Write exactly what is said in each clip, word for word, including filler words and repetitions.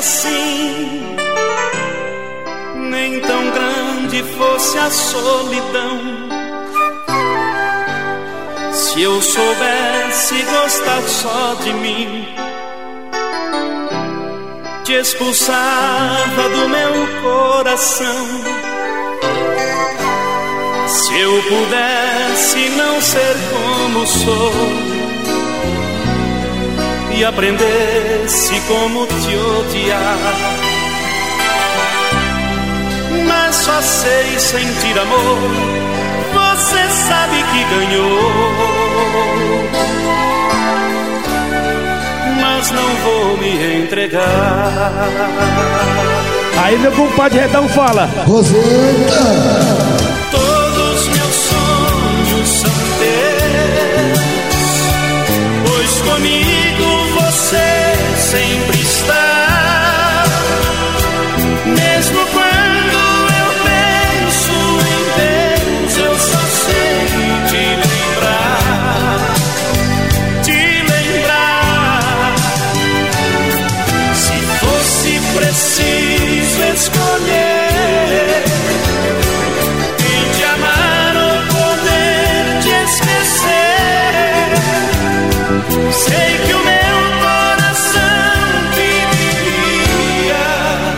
assim, nem tão grande fosse a solidão. Se eu soubesse gostar só de mim, te expulsava do meu coração. Se eu pudesse não ser como sou e aprendesse como te odiar, mas só sei sentir amor, você sabe que ganhou, mas não vou me entregar. Aí meu compadre Redão fala: Roseta, todos meus sonhos são teus, pois comigo você sempre está. Mesmo quando eu penso em Deus, eu só sei te lembrar, te lembrar. Se fosse preciso escolher quem te amar ou poder te esquecer, sei que o meu coração pediria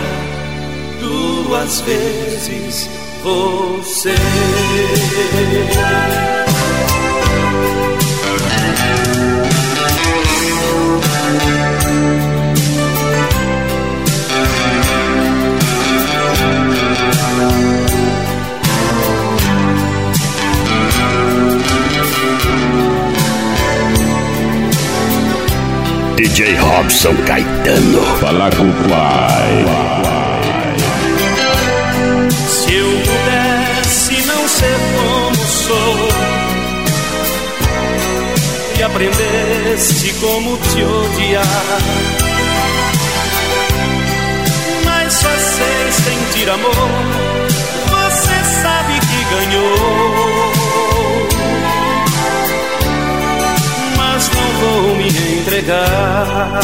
duas vezes você. D J Robson Caetano, fala com o pai. Se eu pudesse não ser como sou e aprendesse como te odiar, mas só sei sentir amor, você sabe que ganhou, mas não vou me entregar.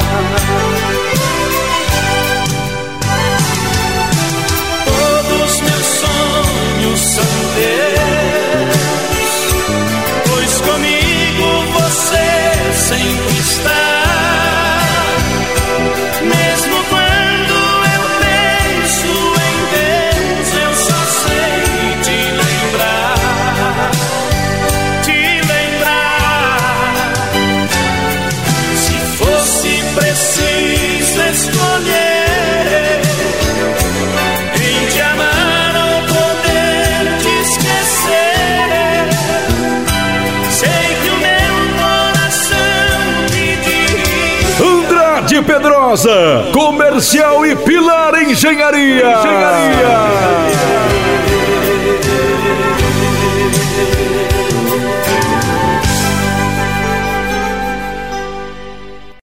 Todos meus sonhos são teus, pois comigo você sempre está. Mesmo quando eu penso em Deus, eu só sei te lembrar, te lembrar. Se fosse preciso escolher quem te amar ou poder te esquecer, sei que o meu coração pediria. Andrade Pedrosa, Comercial e Pilar Engenharia. Engenharia.